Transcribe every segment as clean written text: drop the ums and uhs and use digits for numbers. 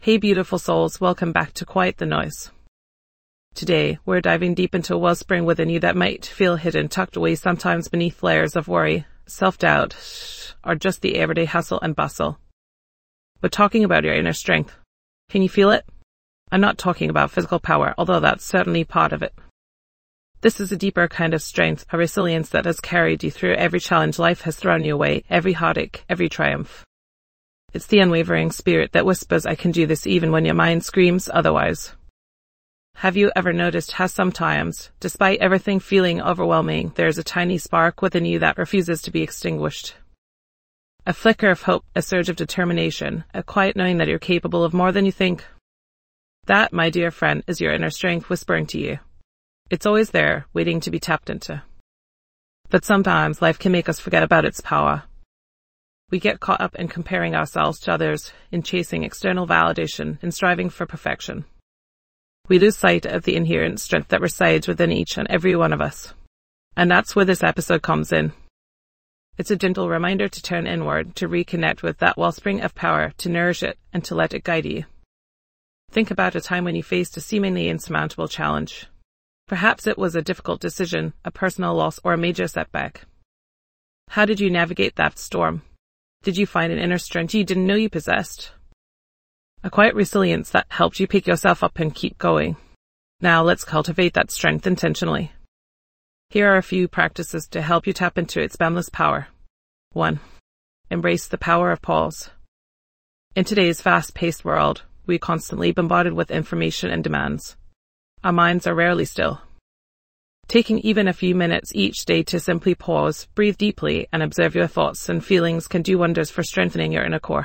Hey beautiful souls, welcome back to Quiet the Noise. Today, we're diving deep into a wellspring within you that might feel hidden, tucked away sometimes beneath layers of worry, self-doubt, or just the everyday hustle and bustle. We're talking about your inner strength. Can you feel it? I'm not talking about physical power, although that's certainly part of it. This is a deeper kind of strength, a resilience that has carried you through every challenge life has thrown you away, every heartache, every triumph. It's the unwavering spirit that whispers, I can do this even when your mind screams otherwise. Have you ever noticed how sometimes, despite everything feeling overwhelming, there's a tiny spark within you that refuses to be extinguished? A flicker of hope, a surge of determination, a quiet knowing that you're capable of more than you think. That, my dear friend, is your inner strength whispering to you. It's always there, waiting to be tapped into. But sometimes life can make us forget about its power. We get caught up in comparing ourselves to others, in chasing external validation, in striving for perfection. We lose sight of the inherent strength that resides within each and every one of us. And that's where this episode comes in. It's a gentle reminder to turn inward, to reconnect with that wellspring of power, to nourish it, and to let it guide you. Think about a time when you faced a seemingly insurmountable challenge. Perhaps it was a difficult decision, a personal loss, or a major setback. How did you navigate that storm? Did you find an inner strength you didn't know you possessed? A quiet resilience that helped you pick yourself up and keep going. Now let's cultivate that strength intentionally. Here are a few practices to help you tap into its boundless power. 1. Embrace the power of pause. In today's fast-paced world, we're constantly bombarded with information and demands. Our minds are rarely still. Taking even a few minutes each day to simply pause, breathe deeply, and observe your thoughts and feelings can do wonders for strengthening your inner core.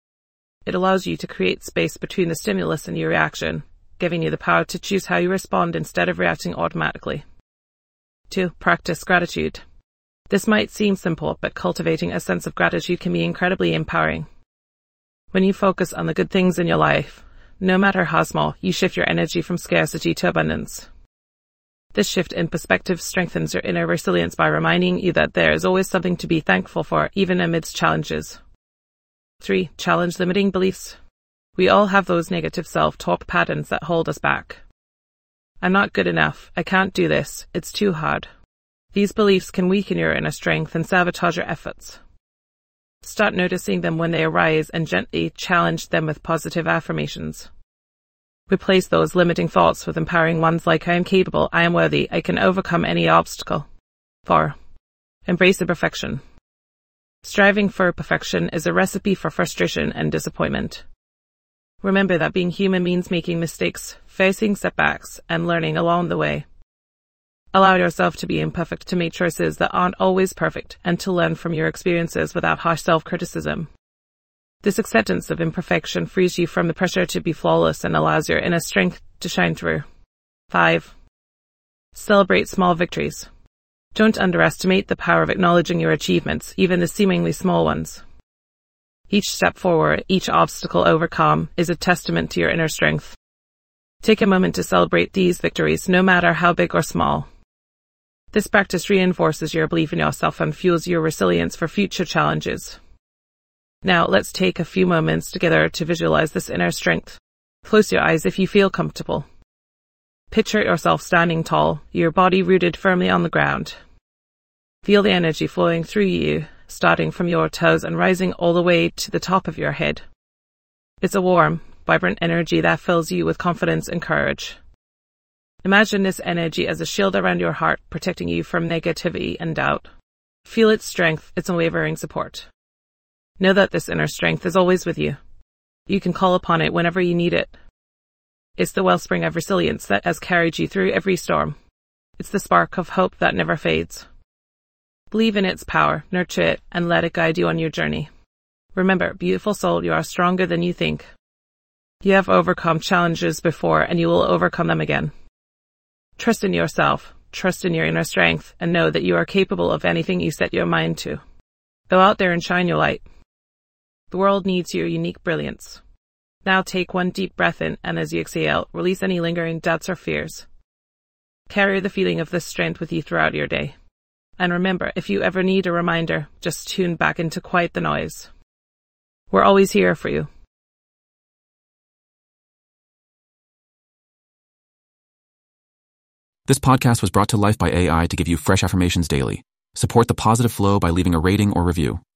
It allows you to create space between the stimulus and your reaction, giving you the power to choose how you respond instead of reacting automatically. 2. Practice gratitude. This might seem simple, but cultivating a sense of gratitude can be incredibly empowering. When you focus on the good things in your life, no matter how small, you shift your energy from scarcity to abundance. This shift in perspective strengthens your inner resilience by reminding you that there is always something to be thankful for, even amidst challenges. 3. Challenge limiting beliefs. We all have those negative self-talk patterns that hold us back. I'm not good enough. I can't do this. It's too hard. These beliefs can weaken your inner strength and sabotage your efforts. Start noticing them when they arise and gently challenge them with positive affirmations. Replace those limiting thoughts with empowering ones like I am capable, I am worthy, I can overcome any obstacle. 4. Embrace imperfection. Striving for perfection is a recipe for frustration and disappointment. Remember that being human means making mistakes, facing setbacks, and learning along the way. Allow yourself to be imperfect, to make choices that aren't always perfect, and to learn from your experiences without harsh self-criticism. This acceptance of imperfection frees you from the pressure to be flawless and allows your inner strength to shine through. 5. Celebrate small victories. Don't underestimate the power of acknowledging your achievements, even the seemingly small ones. Each step forward, each obstacle overcome, is a testament to your inner strength. Take a moment to celebrate these victories, no matter how big or small. This practice reinforces your belief in yourself and fuels your resilience for future challenges. Now, let's take a few moments together to visualize this inner strength. Close your eyes if you feel comfortable. Picture yourself standing tall, your body rooted firmly on the ground. Feel the energy flowing through you, starting from your toes and rising all the way to the top of your head. It's a warm, vibrant energy that fills you with confidence and courage. Imagine this energy as a shield around your heart, protecting you from negativity and doubt. Feel its strength, its unwavering support. Know that this inner strength is always with you. You can call upon it whenever you need it. It's the wellspring of resilience that has carried you through every storm. It's the spark of hope that never fades. Believe in its power, nurture it, and let it guide you on your journey. Remember, beautiful soul, you are stronger than you think. You have overcome challenges before, and you will overcome them again. Trust in yourself, trust in your inner strength, and know that you are capable of anything you set your mind to. Go out there and shine your light. The world needs your unique brilliance. Now take one deep breath in, and as you exhale, release any lingering doubts or fears. Carry the feeling of this strength with you throughout your day. And remember, if you ever need a reminder, just tune back into Quiet the Noise. We're always here for you. This podcast was brought to life by AI to give you fresh affirmations daily. Support the positive flow by leaving a rating or review.